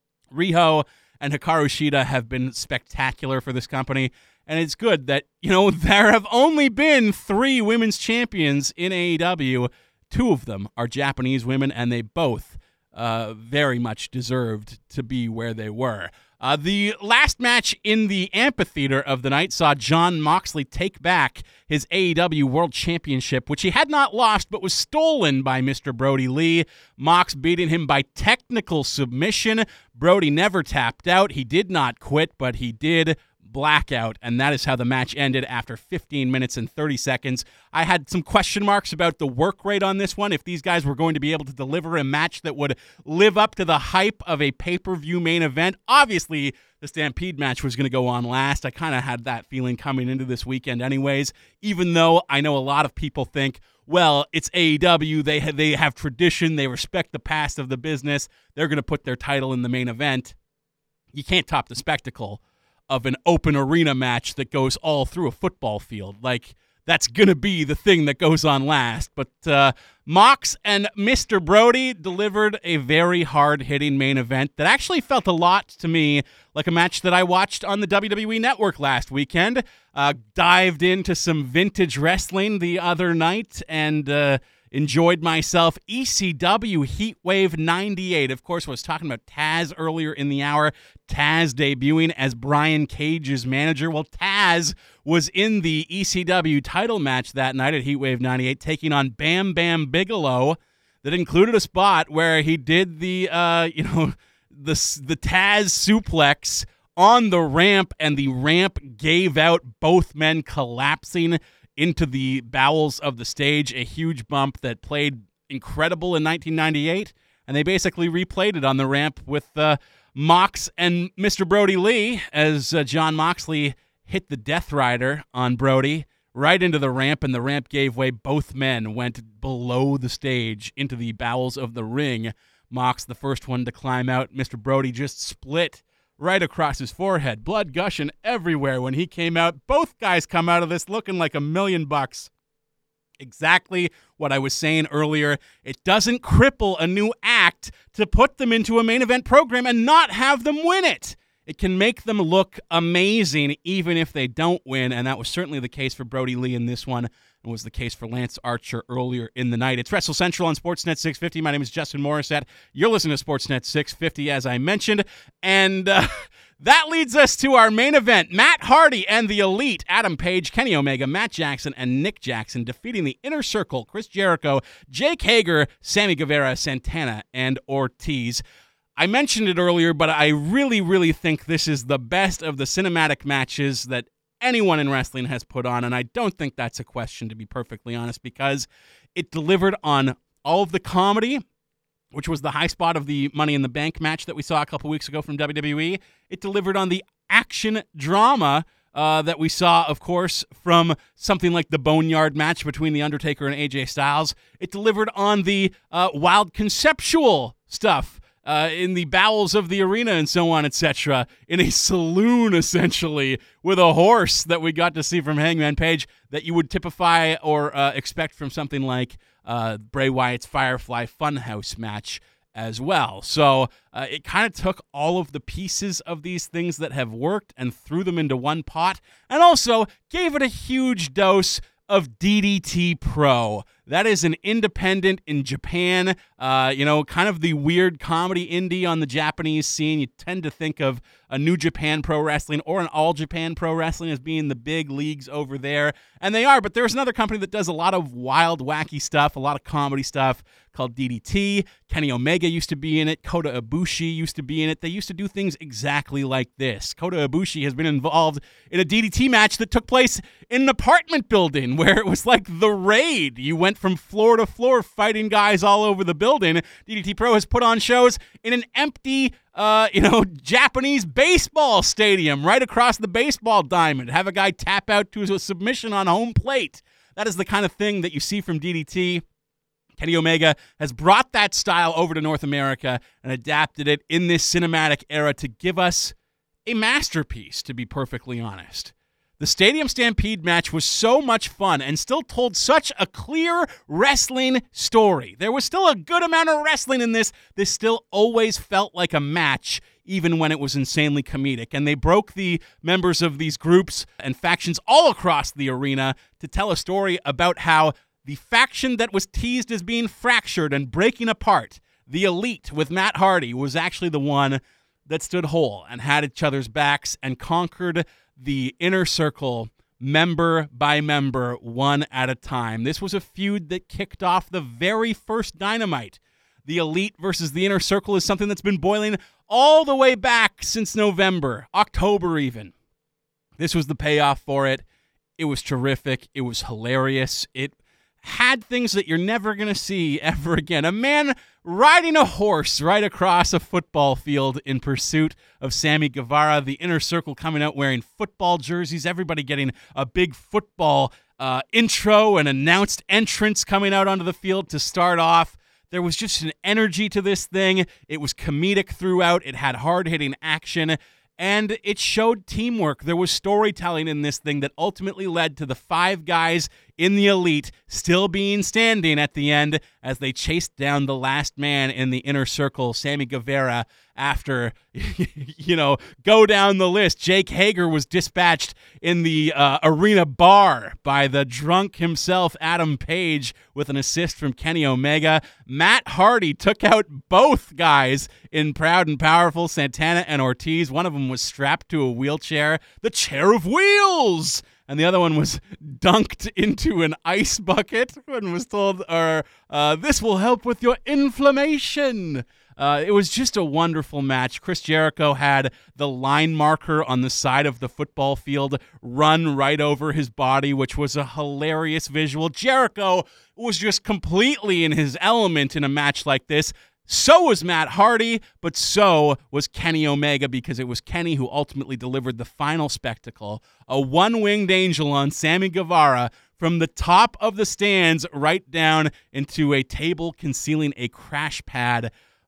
Riho and Hikaru Shida have been spectacular for this company, and it's good that, you know, there have only been three women's champions in A E W. Two of them are Japanese women, and they both uh, very much deserved to be where they were. Uh, the last match in the amphitheater of the night saw Jon Moxley take back his A E W World Championship, which he had not lost but was stolen by Mister Brody Lee. Mox beating him by technical submission. Brody never tapped out. He did not quit, but he did blackout, and that is how the match ended after fifteen minutes and thirty seconds. I had some question marks about the work rate on this one, if these guys were going to be able to deliver a match that would live up to the hype of a pay-per-view main event. Obviously, the Stampede match was going to go on last. I kind of had that feeling coming into this weekend anyways, even though I know a lot of people think, well, it's A E W, they have, they have tradition, they respect the past of the business, they're going to put their title in the main event. You can't top the spectacle of an open arena match that goes all through a football field. Like, that's going to be the thing that goes on last. But uh, Mox and Mister Brody delivered a very hard-hitting main event that actually felt a lot to me like a match that I watched on the W W E Network last weekend. Uh, dived into some vintage wrestling the other night, and uh, Enjoyed myself. E C W Heatwave ninety-eight. Of course, I was talking about Taz earlier in the hour. Taz debuting as Brian Cage's manager. Well, Taz was in the E C W title match that night at Heatwave ninety-eight, taking on Bam Bam Bigelow. That included a spot where he did the, uh, you know, the the Taz suplex on the ramp, and the ramp gave out, both men collapsing into the bowels of the stage, a huge bump that played incredible in nineteen ninety-eight, and they basically replayed it on the ramp with uh, Mox and Mister Brody Lee as uh, John Moxley hit the Death Rider on Brody right into the ramp, and the ramp gave way. Both men went below the stage into the bowels of the ring. Mox, the first one to climb out. Mister Brody just split right across his forehead, blood gushing everywhere when he came out. Both guys come out of this looking like a million bucks. Exactly what I was saying earlier. It doesn't cripple a new act to put them into a main event program and not have them win it. It can make them look amazing even if they don't win, and that was certainly the case for Brody Lee in this one, and was the case for Lance Archer earlier in the night. It's Wrestle Central on Sportsnet six fifty. My name is Justin Morissette. You're listening to Sportsnet six fifty, as I mentioned, and uh, that leads us to our main event. Matt Hardy and the Elite, Adam Page, Kenny Omega, Matt Jackson, and Nick Jackson defeating the Inner Circle, Chris Jericho, Jake Hager, Sammy Guevara, Santana, and Ortiz. I mentioned it earlier, but I really, really think this is the best of the cinematic matches that anyone in wrestling has put on, and I don't think that's a question, to be perfectly honest, because it delivered on all of the comedy, which was the high spot of the Money in the Bank match that we saw a couple weeks ago from W W E. It delivered on the action drama uh, that we saw, of course, from something like the Boneyard match between The Undertaker and A J Styles. It delivered on the uh, wild conceptual stuff Uh, in the bowels of the arena and so on, et cetera, in a saloon, essentially, with a horse that we got to see from Hangman Page that you would typify or uh, expect from something like uh, Bray Wyatt's Firefly Funhouse match as well. So uh, it kind of took all of the pieces of these things that have worked and threw them into one pot, and also gave it a huge dose of D D T Pro. That is an independent in Japan, uh, you know, kind of the weird comedy indie on the Japanese scene. You tend to think of a New Japan Pro Wrestling or an All Japan Pro Wrestling as being the big leagues over there, and they are, but there's another company that does a lot of wild, wacky stuff, a lot of comedy stuff called D D T. Kenny Omega used to be in it. Kota Ibushi used to be in it. They used to do things exactly like this. Kota Ibushi has been involved in a D D T match that took place in an apartment building where it was like the raid. You went from floor to floor fighting guys all over the building. D D T Pro has put on shows in an empty, uh, you know, Japanese baseball stadium right across the baseball diamond. Have a guy tap out to a submission on home plate. That is the kind of thing that you see from D D T. Kenny Omega has brought that style over to North America and adapted it in this cinematic era to give us a masterpiece, to be perfectly honest. The Stadium Stampede match was so much fun and still told such a clear wrestling story. There was still a good amount of wrestling in this. This still always felt like a match, even when it was insanely comedic. And they broke the members of these groups and factions all across the arena to tell a story about how the faction that was teased as being fractured and breaking apart, the Elite with Matt Hardy, was actually the one that stood whole and had each other's backs and conquered the Inner Circle member by member, one at a time. This was a feud that kicked off the very first Dynamite. The Elite versus the Inner Circle is something that's been boiling all the way back since November, October even. This was the payoff for it. It was terrific. It was hilarious. It had things that you're never going to see ever again. A man riding a horse right across a football field in pursuit of Sammy Guevara. The Inner Circle coming out wearing football jerseys. Everybody getting a big football uh, intro and announced entrance coming out onto the field to start off. There was just an energy to this thing. It was comedic throughout. It had hard-hitting action. And it showed teamwork. There was storytelling in this thing that ultimately led to the five guys in the Elite still being standing at the end as they chased down the last man in the inner circle, Sammy Guevara, after, you know, go down the list. Jake Hager was dispatched in the uh, arena bar by the drunk himself, Adam Page, with an assist from Kenny Omega. Matt Hardy took out both guys in Proud and Powerful, Santana and Ortiz. One of them was strapped to a wheelchair, the chair of wheels, and the other one was dunked into an ice bucket and was told, uh, uh, this will help with your inflammation. Uh, it was just a wonderful match. Chris Jericho had the line marker on the side of the football field run right over his body, which was a hilarious visual. Jericho was just completely in his element in a match like this. So was Matt Hardy, but so was Kenny Omega, because it was Kenny who ultimately delivered the final spectacle, a one-winged angel on Sammy Guevara from the top of the stands right down into a table concealing a crash pad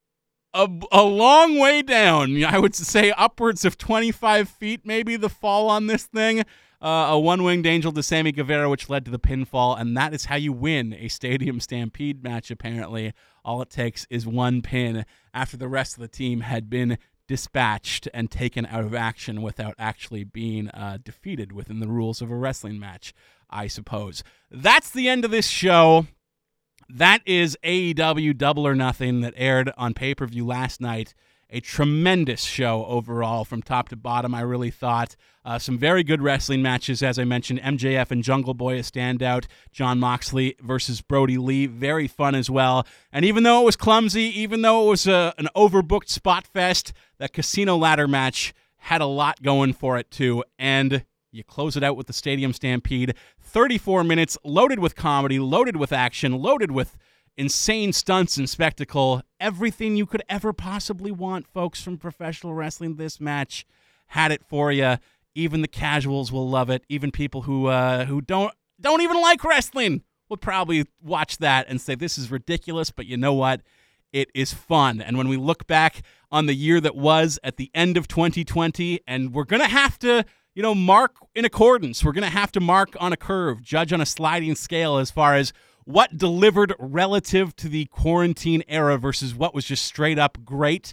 a, a long way down. I would say upwards of twenty-five feet, maybe, the fall on this thing. Uh, a one-winged angel to Sammy Guevara, which led to the pinfall, and that is how you win a Stadium Stampede match, apparently. All it takes is one pin after the rest of the team had been dispatched and taken out of action without actually being uh, defeated within the rules of a wrestling match, I suppose. That's the end of this show. That is A E W Double or Nothing that aired on pay-per-view last night. A tremendous show overall from top to bottom, I really thought. Uh, some very good wrestling matches, as I mentioned. M J F and Jungle Boy, a standout. Jon Moxley versus Brody Lee, very fun as well. And even though it was clumsy, even though it was a, an overbooked spot fest, that Casino Ladder match had a lot going for it too. And you close it out with the Stadium Stampede. thirty-four minutes, loaded with comedy, loaded with action, loaded with insane stunts and spectacle. Everything you could ever possibly want, folks, from professional wrestling. This match had it for you. Even the casuals will love it. Even people who uh, who don't don't even like wrestling will probably watch that and say, this is ridiculous, but you know what? It is fun. And when we look back on the year that was at the end of twenty twenty, and we're going to have to, you know, mark in accordance. We're going to have to mark on a curve, judge on a sliding scale as far as what delivered relative to the quarantine era versus what was just straight up great.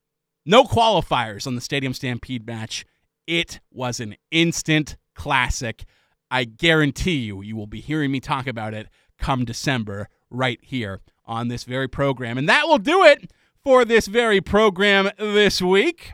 No qualifiers on the Stadium Stampede match. It was an instant classic. I guarantee you, you will be hearing me talk about it come December right here on this very program. And that will do it for this very program this week.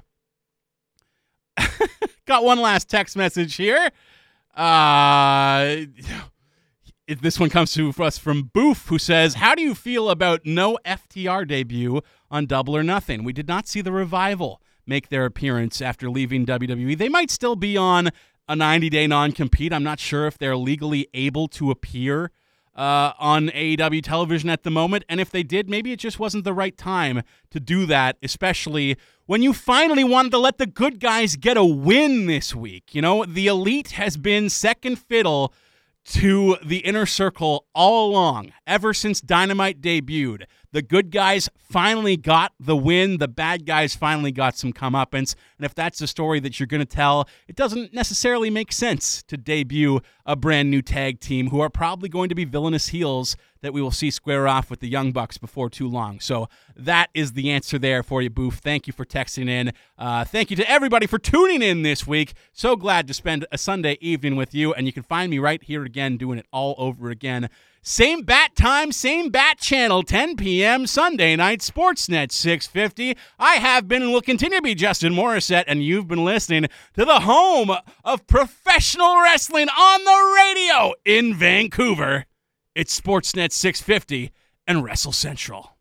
Got one last text message here. Uh... This one comes to us from Boof, who says, how do you feel about no F T R debut on Double or Nothing? We did not see the Revival make their appearance after leaving W W E. They might still be on a ninety-day non-compete. I'm not sure if they're legally able to appear uh, on A E W television at the moment. And if they did, maybe it just wasn't the right time to do that, especially when you finally wanted to let the good guys get a win this week. You know, the Elite has been second fiddle to the Inner Circle all along, ever since Dynamite debuted. The good guys finally got the win. The bad guys finally got some comeuppance. And if that's the story that you're going to tell, it doesn't necessarily make sense to debut a brand new tag team who are probably going to be villainous heels that we will see square off with the Young Bucks before too long. So that is the answer there for you, Boof. Thank you for texting in. Uh, thank you to everybody for tuning in this week. So glad to spend a Sunday evening with you. And you can find me right here again doing it all over again. Same bat time, same bat channel, ten p.m. Sunday night, Sportsnet six fifty. I have been and will continue to be Justin Morissette, and you've been listening to the home of professional wrestling on the radio in Vancouver. It's Sportsnet six fifty and Wrestle Central.